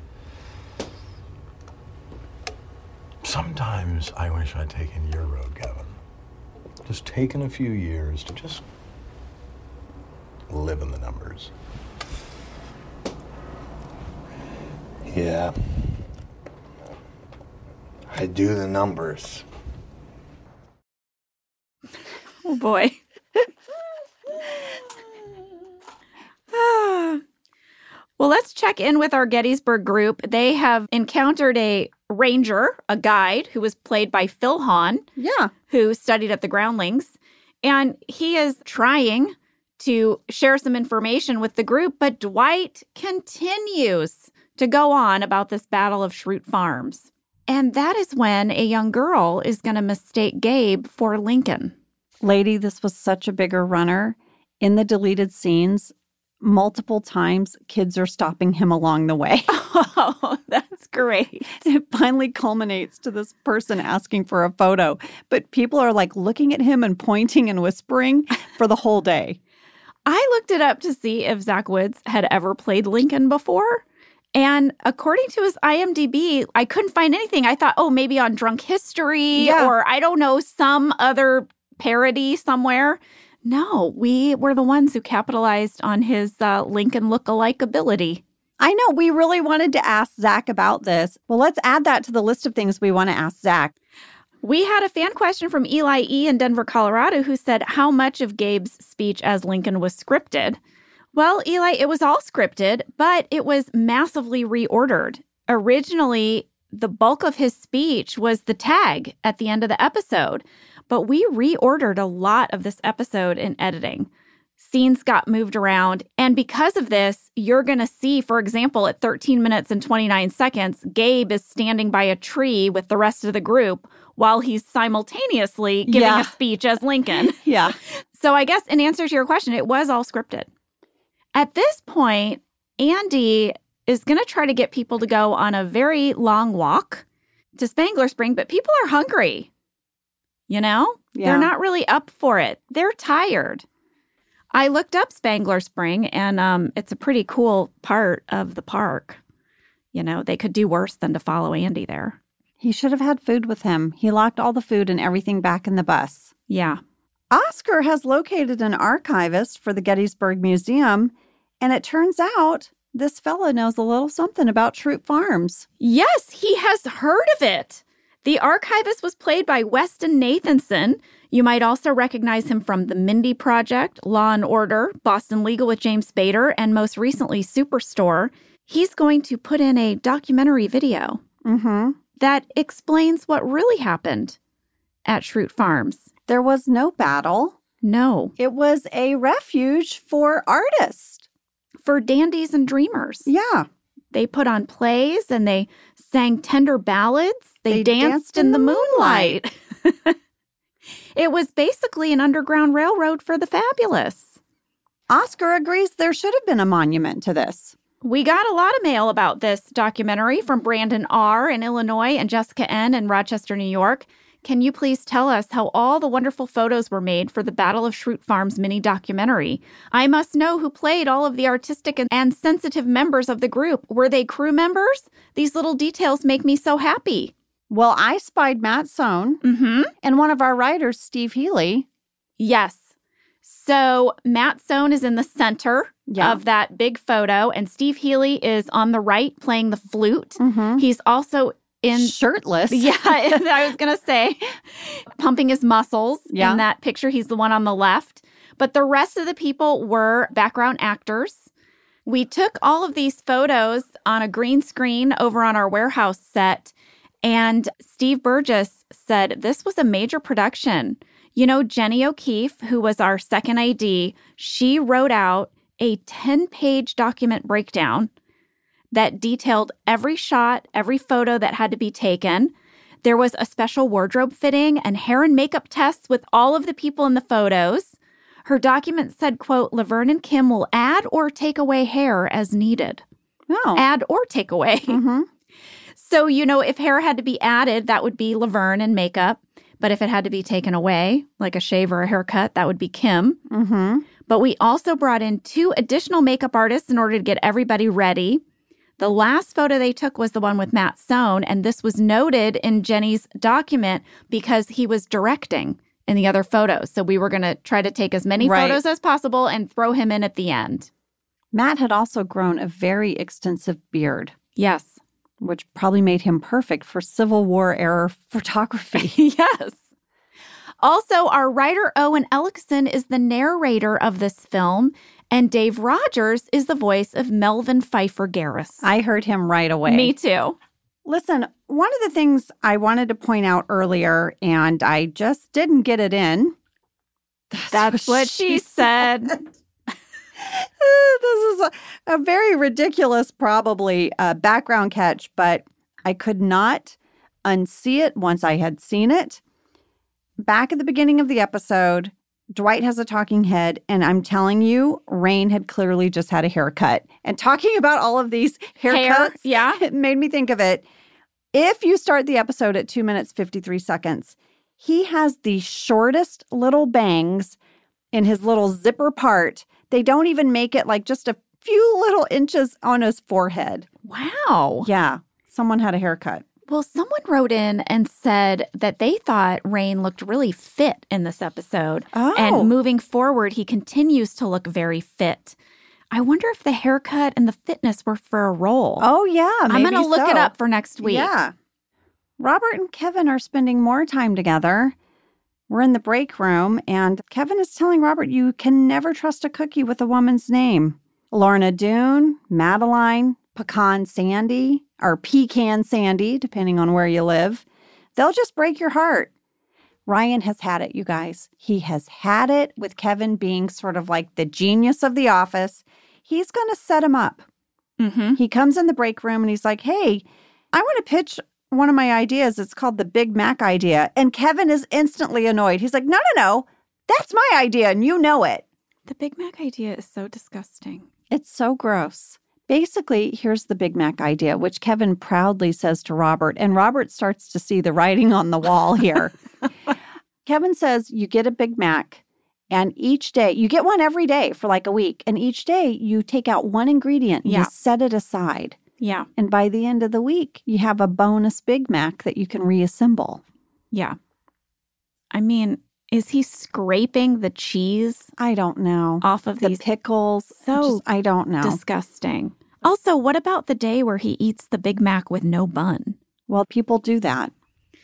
Sometimes I wish I'd taken your road, Gavin. Just taken a few years to just live in the numbers. Yeah. I do the numbers. Oh, boy. Well, let's check in with our Gettysburg group. They have encountered a ranger, a guide, who was played by Phil Hahn, Yeah. who studied at the Groundlings. And he is trying to share some information with the group, but Dwight continues to go on about this Battle of Schrute Farms. And that is when a young girl is going to mistake Gabe for Lincoln. Lady, this was such a bigger runner. In the deleted scenes, multiple times, kids are stopping him along the way. Oh, that's great. It finally culminates to this person asking for a photo, but people are like looking at him and pointing and whispering for the whole day. I looked it up to see if Zach Woods had ever played Lincoln before. And according to his IMDb, I couldn't find anything. I thought, oh, maybe on Drunk History or I don't know, some other parody somewhere. No, we were the ones who capitalized on his Lincoln look-alike ability. I know. We really wanted to ask Zach about this. Well, let's add that to the list of things we want to ask Zach. We had a fan question from Eli E. in Denver, Colorado, who said how much of Gabe's speech as Lincoln was scripted. Well, Eli, it was all scripted, but it was massively reordered. Originally, the bulk of his speech was the tag at the end of the episode, but we reordered a lot of this episode in editing. Scenes got moved around, and because of this, you're going to see, for example, at 13 minutes and 29 seconds, Gabe is standing by a tree with the rest of the group while he's simultaneously giving a speech as Lincoln. Yeah. So I guess in answer to your question, it was all scripted. At this point, Andy is going to try to get people to go on a very long walk to Spangler Spring, but people are hungry. You know? Yeah. They're not really up for it. They're tired. I looked up Spangler Spring, and it's a pretty cool part of the park. You know, they could do worse than to follow Andy there. He should have had food with him. He locked all the food and everything back in the bus. Yeah. Oscar has located an archivist for the Gettysburg Museum, and it turns out this fella knows a little something about Schrute Farms. Yes, he has heard of it. The archivist was played by Weston Nathanson. You might also recognize him from The Mindy Project, Law & Order, Boston Legal with James Spader, and most recently, Superstore. He's going to put in a documentary video that explains what really happened at Schrute Farms. There was no battle. No. It was a refuge for artists. For dandies and dreamers. Yeah. They put on plays and they sang tender ballads. They danced in the moonlight. It was basically an underground railroad for the fabulous. Oscar agrees there should have been a monument to this. We got a lot of mail about this documentary from Brandon R. in Illinois and Jessica N. in Rochester, New York. Can you please tell us how all the wonderful photos were made for the Battle of Schrute Farms mini documentary? I must know who played all of the artistic and sensitive members of the group. Were they crew members? These little details make me so happy. Well, I spied Matt Sohn and one of our writers, Steve Healy. Yes. So Matt Sohn is in the center of that big photo, and Steve Healy is on the right playing the flute. He's also in shirtless. Yeah, I was going to say, pumping his muscles in that picture. He's the one on the left. But the rest of the people were background actors. We took all of these photos on a green screen over on our warehouse set. And Steve Burgess said this was a major production. You know, Jenny O'Keefe, who was our second AD, she wrote out a 10-page document breakdown that detailed every shot, every photo that had to be taken. There was a special wardrobe fitting and hair and makeup tests with all of the people in the photos. Her document said, quote, Laverne and Kim will add or take away hair as needed. Oh. Add or take away. So, you know, if hair had to be added, that would be Laverne and makeup. But if it had to be taken away, like a shave or a haircut, that would be Kim. But we also brought in 2 additional makeup artists in order to get everybody ready. The last photo they took was the one with Matt Sohn, and this was noted in Jenny's document because he was directing in the other photos. So we were going to try to take as many photos as possible and throw him in at the end. Matt had also grown a very extensive beard. Yes. Which probably made him perfect for Civil War-era photography. Yes. Also, our writer Owen Ellickson is the narrator of this film, and Dave Rogers is the voice of Melvin Pfeiffer Garris. I heard him right away. Me too. Listen, one of the things I wanted to point out earlier, and I just didn't get it in. That's what she said. This is a very ridiculous, probably, background catch, but I could not unsee it once I had seen it. Back at the beginning of the episode, Dwight has a talking head, and I'm telling you, Rain had clearly just had a haircut. And talking about all of these haircuts, it made me think of it. If you start the episode at 2 minutes, 53 seconds, he has the shortest little bangs in his little zipper part. They don't even make it like just a few little inches on his forehead. Wow. Yeah. Someone had a haircut. Well, someone wrote in and said that they thought Rain looked really fit in this episode. Oh. And moving forward, he continues to look very fit. I wonder if the haircut and the fitness were for a role. Oh, yeah. I'm going to look it up for next week. Yeah. Robert and Kevin are spending more time together. We're in the break room, and Kevin is telling Robert, you can never trust a cookie with a woman's name. Lorna Doone, Madeline, Pecan Sandy, or Pecan Sandy, depending on where you live. They'll just break your heart. Ryan has had it, you guys. He has had it with Kevin being sort of like the genius of the office. He's going to set him up. Mm-hmm. He comes in the break room and he's like, hey, I want to pitch one of my ideas. It's called the Big Mac idea. And Kevin is instantly annoyed. He's like, no. That's my idea and you know it. The Big Mac idea is so disgusting. It's so gross. Basically, here's the Big Mac idea, which Kevin proudly says to Robert. And Robert starts to see the writing on the wall here. Kevin says, you get a Big Mac, and each day, you get one every day for like a week. And each day, you take out one ingredient, and you set it aside. Yeah. And by the end of the week, you have a bonus Big Mac that you can reassemble. Yeah. I mean, is he scraping the cheese? I don't know. Off of these pickles? I don't know. Disgusting. Also, what about the day where he eats the Big Mac with no bun? Well, people do that.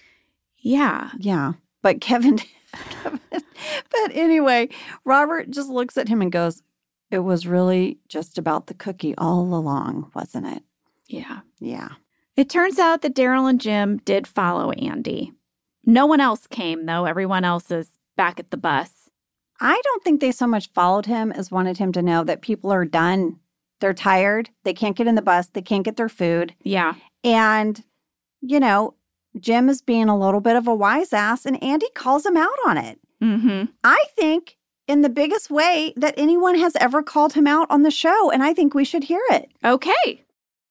Yeah. Yeah. But Kevin, but anyway, Robert just looks at him and goes, it was really just about the cookie all along, wasn't it? Yeah. Yeah. It turns out that Daryl and Jim did follow Andy. No one else came, though. Everyone else is back at the bus. I don't think they so much followed him as wanted him to know that people are done. They're tired. They can't get in the bus. They can't get their food. Yeah. And, you know, Jim is being a little bit of a wise ass, and Andy calls him out on it. Mm-hmm. I think in the biggest way that anyone has ever called him out on the show, and I think we should hear it. Okay.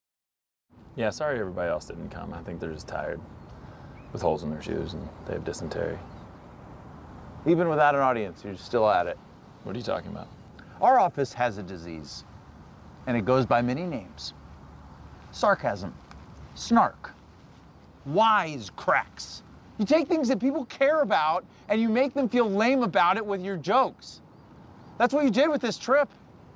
Yeah, sorry everybody else didn't come. I think they're just tired with holes in their shoes and they have dysentery. Even without an audience, you're still at it. What are you talking about? Our office has a disease, and it goes by many names. Sarcasm, snark, wise cracks. You take things that people care about and you make them feel lame about it with your jokes. That's what you did with this trip.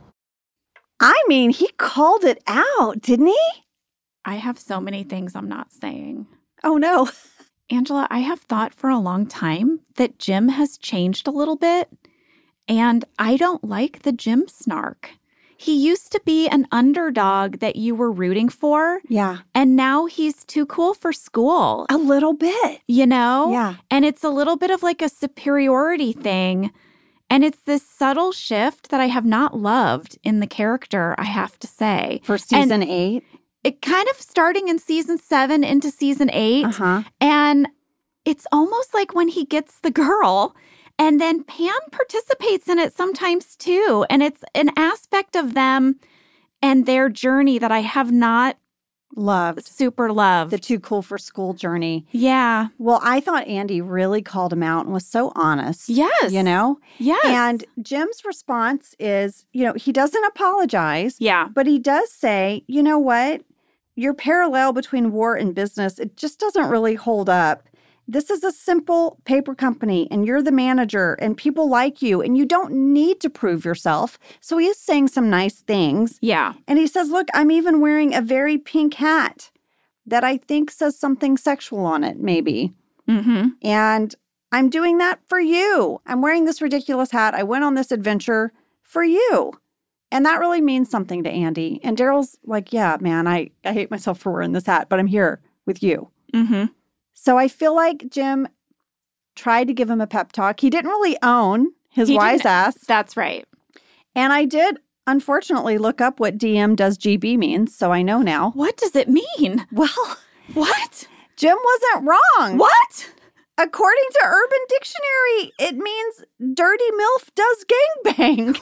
I mean, he called it out, didn't he? I have so many things I'm not saying. Oh, no. Angela, I have thought for a long time that Jim has changed a little bit, and I don't like the Jim snark. He used to be an underdog that you were rooting for. Yeah. And now he's too cool for school. A little bit. You know? Yeah. And it's a little bit of like a superiority thing. And it's this subtle shift that I have not loved in the character, I have to say. For season 8? It kind of starting in season 7 into season 8. Uh-huh. And it's almost like when he gets the girl, and then Pam participates in it sometimes too. And it's an aspect of them and their journey that I have not Loved. Super loved. The Too Cool for School journey. Yeah. Well, I thought Andy really called him out and was so honest. Yes. You know? Yes. And Jim's response is, he doesn't apologize. Yeah. But he does say, you know what? Your parallel between war and business, it just doesn't really hold up. This is a simple paper company, and you're the manager, and people like you, and you don't need to prove yourself. So he is saying some nice things. Yeah. And he says, look, I'm even wearing a very pink hat that I think says something sexual on it, maybe. Mm-hmm. And I'm doing that for you. I'm wearing this ridiculous hat. I went on this adventure for you. And that really means something to Andy. And Daryl's like, yeah, man, I hate myself for wearing this hat, but I'm here with you. Mm-hmm. So I feel like Jim tried to give him a pep talk. He didn't really own his wise ass. That's right. And I did, unfortunately, look up what DM does GB means, so I know now. What does it mean? Well, What? Jim wasn't wrong. What? According to Urban Dictionary, it means dirty MILF does gangbang.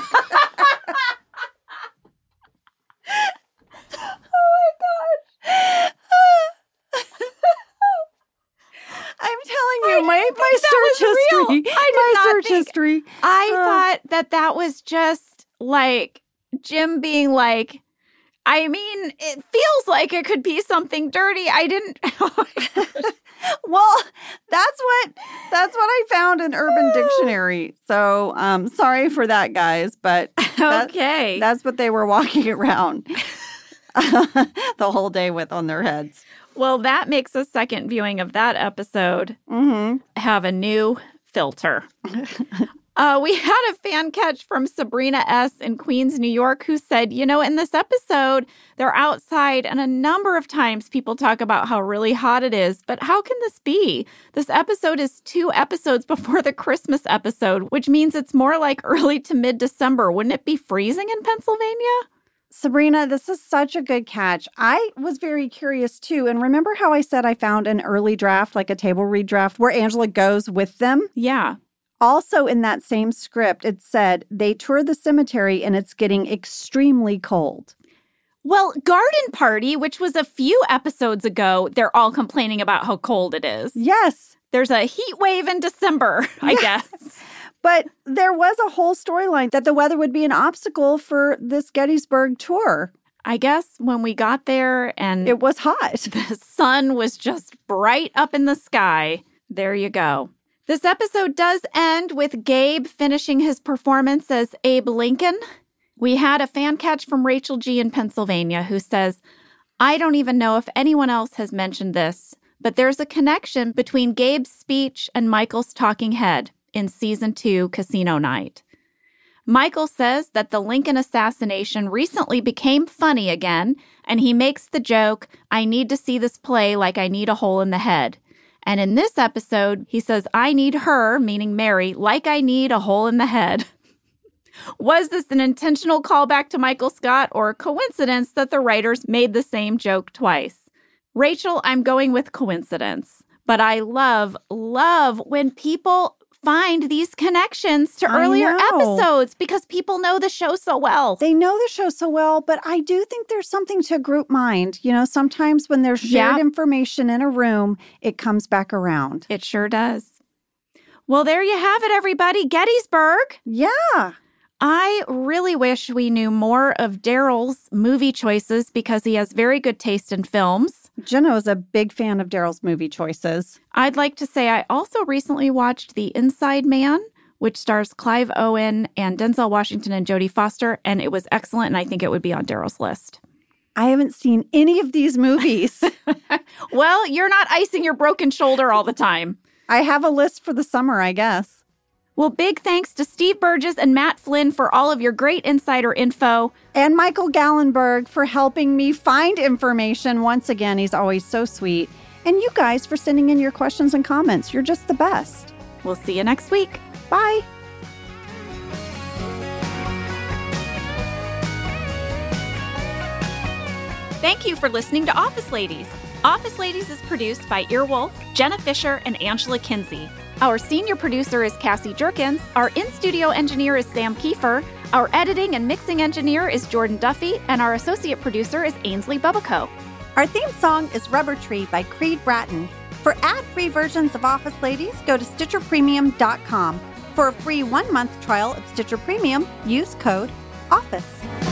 Oh my gosh. I'm telling you, my search history. I thought that was just like Jim being like, I mean, it feels like it could be something dirty. I didn't. Well, that's what I found in Urban Dictionary. So, sorry for that, guys, but Okay. that's what they were walking around the whole day with on their heads. Well, that makes a second viewing of that episode have a new filter. We had a fan catch from Sabrina S. in Queens, New York, who said, in this episode, they're outside, and a number of times people talk about how really hot it is. But how can this be? This episode is 2 episodes before the Christmas episode, which means it's more like early to mid-December. Wouldn't it be freezing in Pennsylvania? Sabrina, this is such a good catch. I was very curious, too. And remember how I said I found an early draft, like a table read draft, where Angela goes with them? Yeah. Also in that same script, it said they tour the cemetery and it's getting extremely cold. Well, Garden Party, which was a few episodes ago, they're all complaining about how cold it is. Yes. There's a heat wave in December, I guess. But there was a whole storyline that the weather would be an obstacle for this Gettysburg tour. I guess when we got there and it was hot. The sun was just bright up in the sky. There you go. This episode does end with Gabe finishing his performance as Abe Lincoln. We had a fan catch from Rachel G. in Pennsylvania who says, I don't even know if anyone else has mentioned this, but there's a connection between Gabe's speech and Michael's talking head in Season 2 Casino Night. Michael says that the Lincoln assassination recently became funny again, and he makes the joke, I need to see this play like I need a hole in the head. And in this episode, he says, I need her, meaning Mary, like I need a hole in the head. Was this an intentional callback to Michael Scott or a coincidence that the writers made the same joke twice? Rachel, I'm going with coincidence. But I love when people find these connections to earlier episodes because people know the show so well. They know the show so well, but I do think there's something to group mind. Sometimes when there's shared information in a room, it comes back around. It sure does. Well, there you have it, everybody. Gettysburg. Yeah. I really wish we knew more of Daryl's movie choices because he has very good taste in films. Jenna is a big fan of Daryl's movie choices. I'd like to say I also recently watched The Inside Man, which stars Clive Owen and Denzel Washington and Jodie Foster, and it was excellent, and I think it would be on Daryl's list. I haven't seen any of these movies. Well, you're not icing your broken shoulder all the time. I have a list for the summer, I guess. Well, big thanks to Steve Burgess and Matt Flynn for all of your great insider info. And Michael Gallenberg for helping me find information. Once again, he's always so sweet. And you guys for sending in your questions and comments. You're just the best. We'll see you next week. Bye. Thank you for listening to Office Ladies. Office Ladies is produced by Earwolf, Jenna Fisher, and Angela Kinsey. Our senior producer is Cassie Jerkins. Our in-studio engineer is Sam Kiefer. Our editing and mixing engineer is Jordan Duffy. And our associate producer is Ainsley Bubico. Our theme song is Rubber Tree by Creed Bratton. For ad-free versions of Office Ladies, go to StitcherPremium.com. For a free 1-month trial of Stitcher Premium, use code OFFICE.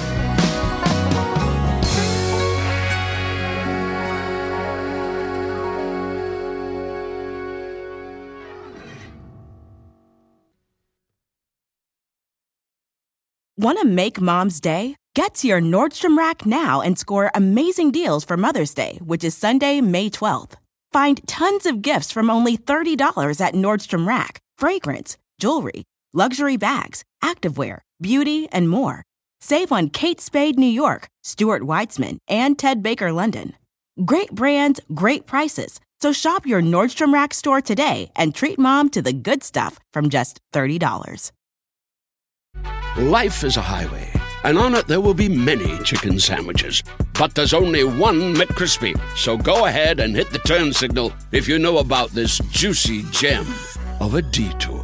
Want to make Mom's day? Get to your Nordstrom Rack now and score amazing deals for Mother's Day, which is Sunday, May 12th. Find tons of gifts from only $30 at Nordstrom Rack. Fragrance, jewelry, luxury bags, activewear, beauty, and more. Save on Kate Spade New York, Stuart Weitzman, and Ted Baker London. Great brands, great prices. So shop your Nordstrom Rack store today and treat Mom to the good stuff from just $30. Life is a highway, and on it there will be many chicken sandwiches. But there's only one McCrispy. So go ahead and hit the turn signal if you know about this juicy gem of a detour.